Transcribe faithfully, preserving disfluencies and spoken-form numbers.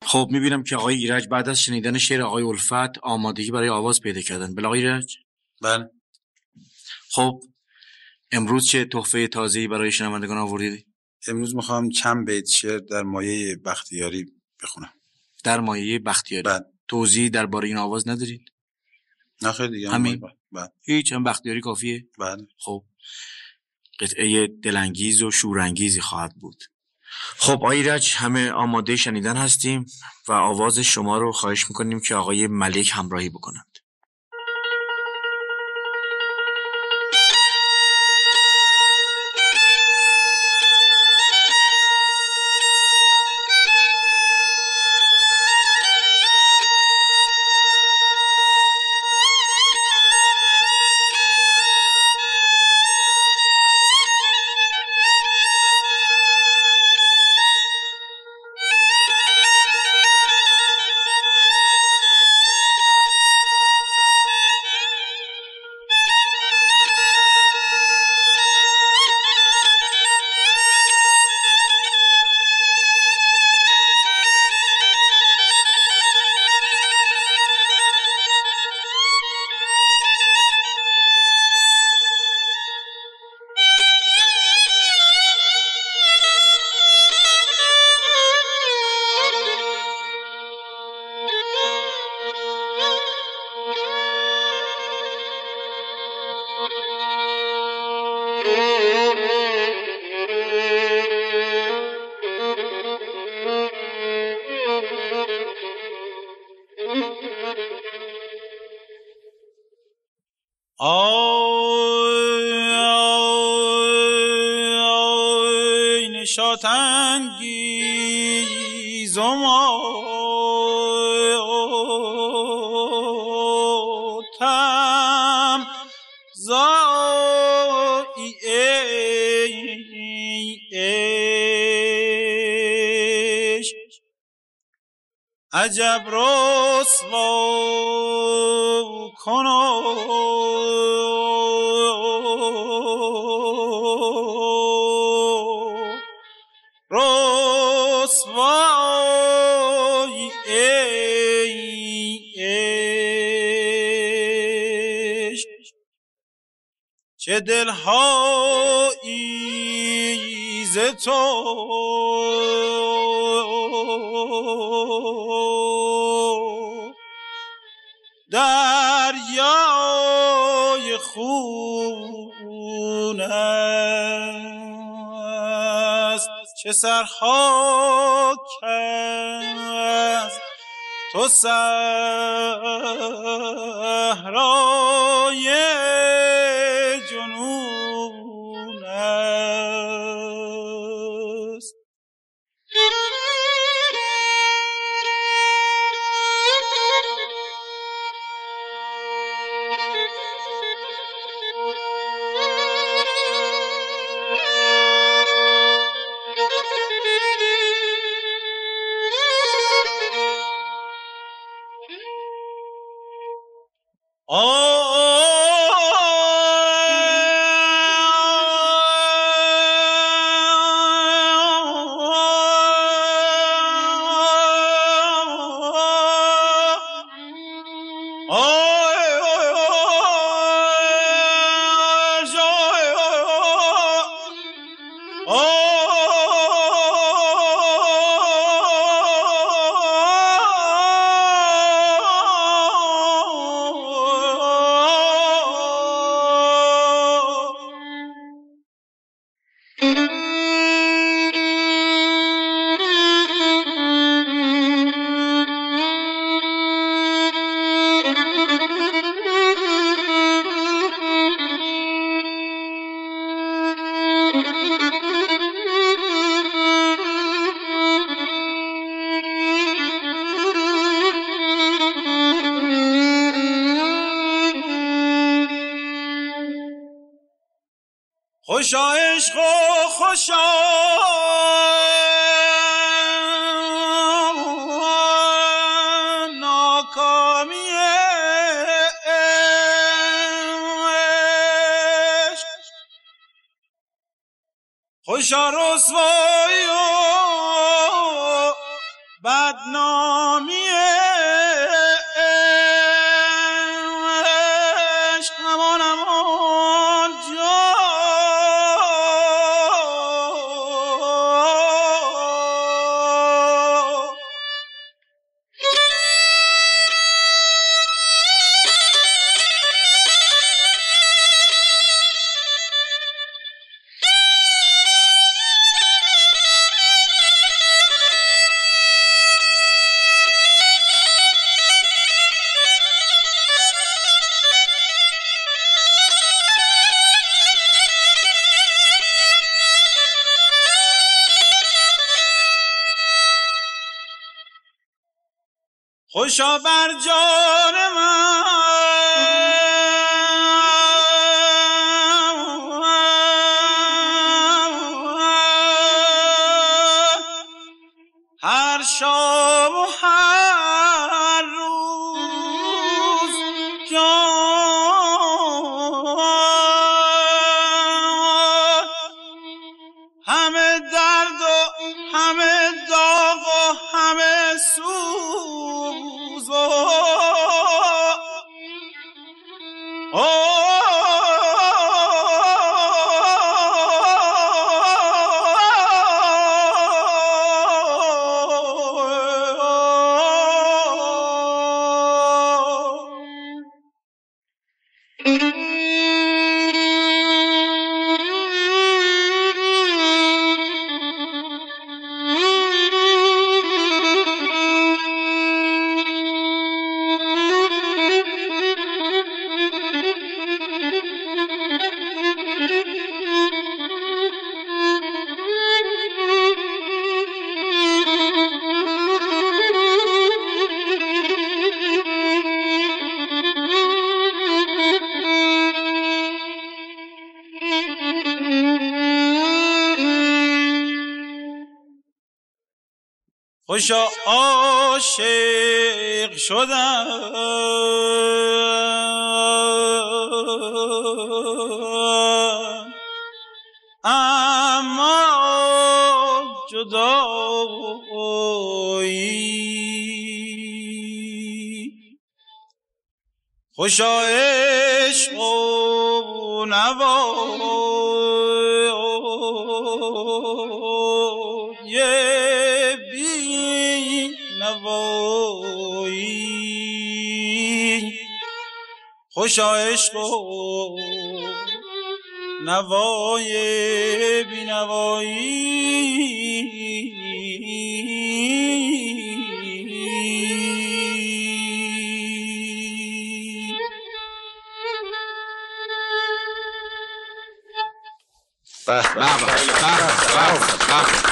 خب میبینم که آقای ایرج بعد از شنیدن شعر آقای الفت آمادگی برای آواز پیدا کردن. بله آقای ایرج؟ بله. خب امروز چه تحفه تازه‌ای برای شنوندگان آوردید؟ امروز میخوام چند بیت شعر در مایه بختیاری بخونم. در مایه بختیاری؟ بله. توضیح درباره این آواز ندارید؟ نه خیلی دیگه همین؟ بله. هیچ، هم بختیاری کافیه؟ بله. خب قطعه دلانگیز و شورانگیزی خواهد بود. خب آقای ایرج همه آماده شنیدن هستیم و آواز شما رو خواهش میکنیم که آقای ملک همراهی بکنند. آی نشاط انگیز و ماتم زایی ای عشق عجب رسوا کنو رسوایی ای عشق چه دلهایی ز تو دریای خون است چه سرها است تو صحرای جنون است. خوشا عشق و خوشا ناکامی عشق خوشا رسوایی و بدنامی عشق همان همان جا خوشا بر جان من هر شام و هر روز جان همه درد و همه داغ و همه سوز خوشا عاشق شدم اما جدایی خوشا عشق و نوایی نوایی خوشا عشق و نوای بی نوایی به به به به